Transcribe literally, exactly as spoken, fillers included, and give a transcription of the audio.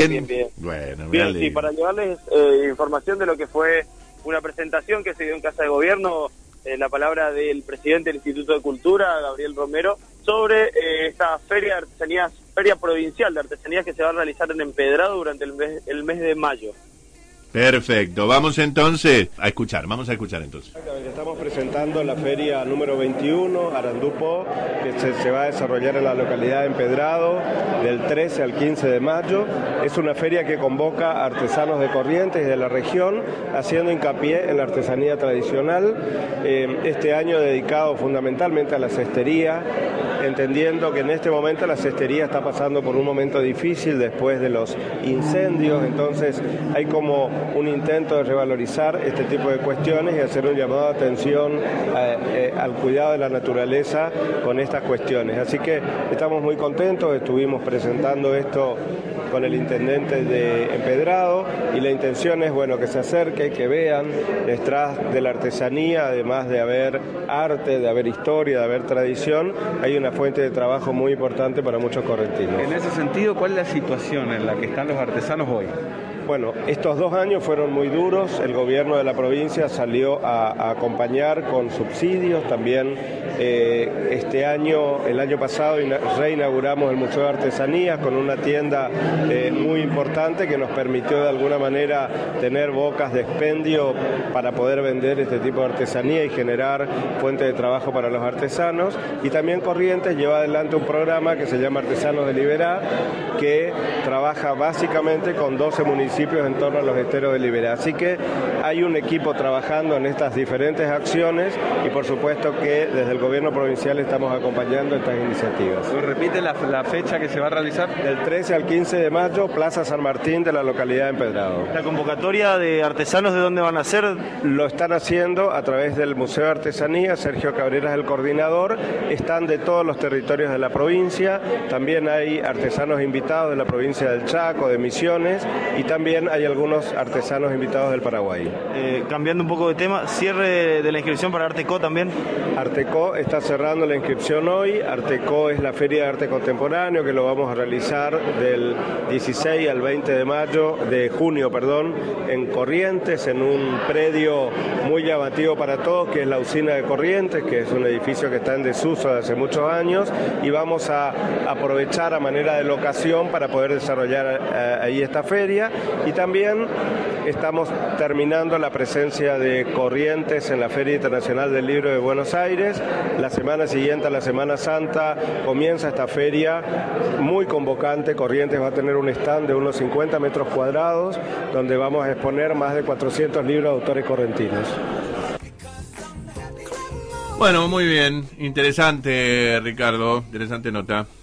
Bien, bien. Bueno, bien, sí, para llevarles eh, información de lo que fue una presentación que se dio en Casa de Gobierno, eh, la palabra del presidente del Instituto de Cultura, Gabriel Romero, sobre eh, esta feria de artesanías, feria provincial de artesanías que se va a realizar en Empedrado durante el mes, el mes de mayo. Perfecto, vamos entonces a escuchar, vamos a escuchar entonces. Estamos presentando la feria número veintiuno, Arandupo, que se, se va a desarrollar en la localidad de Empedrado del trece al quince de mayo. Es una feria que convoca a artesanos de Corrientes y de la región, haciendo hincapié en la artesanía tradicional, eh, este año dedicado fundamentalmente a la cestería, entendiendo que en este momento la cestería está pasando por un momento difícil después de los incendios, entonces hay como un intento de revalorizar este tipo de cuestiones y hacer un llamado de atención eh, eh, al cuidado de la naturaleza con estas cuestiones. Así que estamos muy contentos, estuvimos presentando esto con el intendente de Empedrado y la intención es, bueno, que se acerque, que vean detrás de la artesanía, además de haber arte, de haber historia, de haber tradición, hay una fuente de trabajo muy importante para muchos correntinos. En ese sentido, ¿cuál es la situación en la que están los artesanos hoy? Bueno, estos dos años fueron muy duros, el gobierno de la provincia salió a, a acompañar con subsidios, también eh, este año, el año pasado reinauguramos el Museo de Artesanías con una tienda eh, muy importante que nos permitió de alguna manera tener bocas de expendio para poder vender este tipo de artesanía y generar fuente de trabajo para los artesanos, y también Corrientes lleva adelante un programa que se llama Artesanos de Liberá, que trabaja básicamente con doce municipios en torno a los esteros de Liberá. Así que hay un equipo trabajando en estas diferentes acciones y por supuesto que desde el gobierno provincial estamos acompañando estas iniciativas. ¿Repite la, la fecha que se va a realizar? Del trece al quince de mayo, Plaza San Martín de la localidad de Empedrado. ¿La convocatoria de artesanos de dónde van a ser? Lo están haciendo a través del Museo de Artesanía, Sergio Cabrera es el coordinador, están de todos los territorios de la provincia, también hay artesanos invitados de la provincia del Chaco, de Misiones, y también También hay algunos artesanos invitados del Paraguay. Eh, cambiando un poco de tema, cierre de la inscripción para Arteco también. Arteco está cerrando la inscripción hoy. Arteco es la Feria de Arte Contemporáneo que lo vamos a realizar del dieciséis al veinte de mayo, de junio, perdón, en Corrientes, en un predio muy llamativo para todos, que es la usina de Corrientes, que es un edificio que está en desuso de hace muchos años, y vamos a aprovechar a manera de locación para poder desarrollar eh, ahí esta feria. Y también estamos terminando la presencia de Corrientes en la Feria Internacional del Libro de Buenos Aires. La semana siguiente a la Semana Santa comienza esta feria muy convocante. Corrientes va a tener un stand de unos cincuenta metros cuadrados donde vamos a exponer más de cuatrocientos libros de autores correntinos. Bueno, muy bien, interesante, Ricardo, interesante nota.